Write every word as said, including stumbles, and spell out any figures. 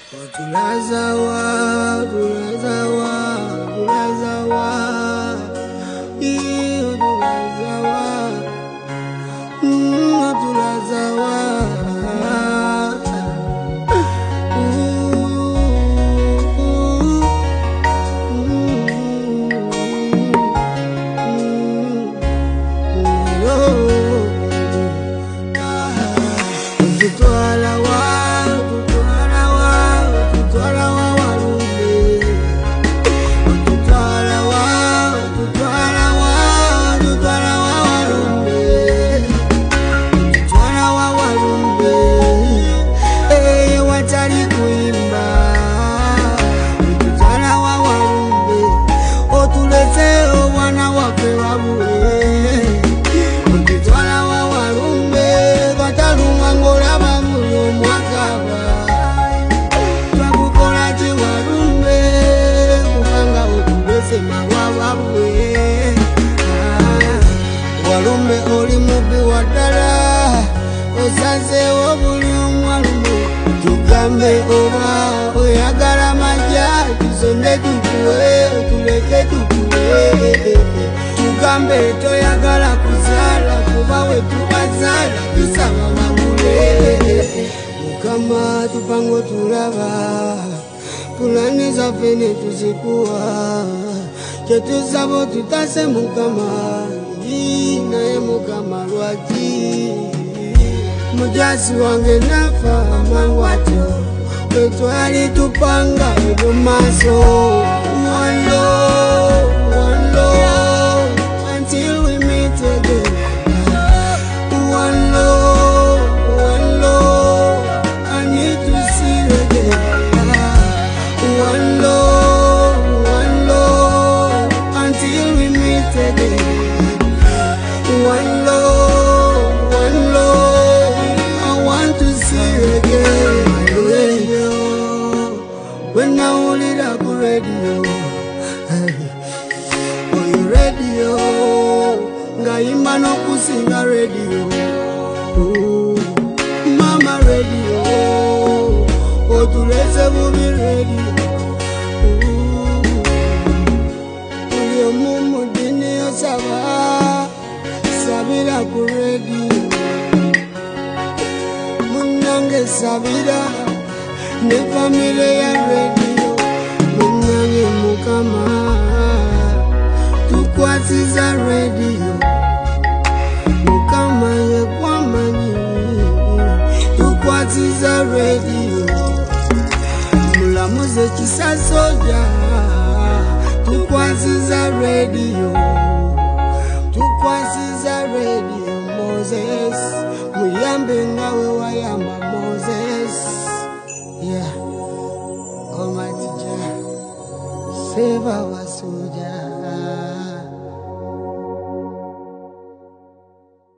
Tulazawa, tulazawa, tulazawa, iyo tulazawa, mm, tulazawa. Walume oli mubi wadala osaze wobuli omwalume tugambe oba oyagala majja tusonde tukuwe tuleke tukuwe tugambe toyagala kuzaala kuba we tubazala tusaba bagule Mukama tupango tulaba pulani zaffe ne tuzikuwa kyetuzabo tutase Mukama naye Mukama lwaki mujazi wange nafa amangu atyo twetwali tupanga ebyo maaso one love, one love, until we meet again. One love, one love, I need to see you again. One love, one love, until we meet again. One love, one love, I want to see you again. Radio, when I hold it up radio, oh you radio, ngaimba no kusinga radio, oh mama radio, oh tuleze bubi radio, oh uyo mumu dini osaba. Sabira ku radio Munyange sabira ne family ya radio Munyange Mukama tukwatiza radio Mukama ye kwamanyi tukwatiza radio Mulamuze kisasoja tukwatiza radio tukwasiza radio Moses muyambe ngawe wayamba Moses yeah Almighty Jah save our soldiers.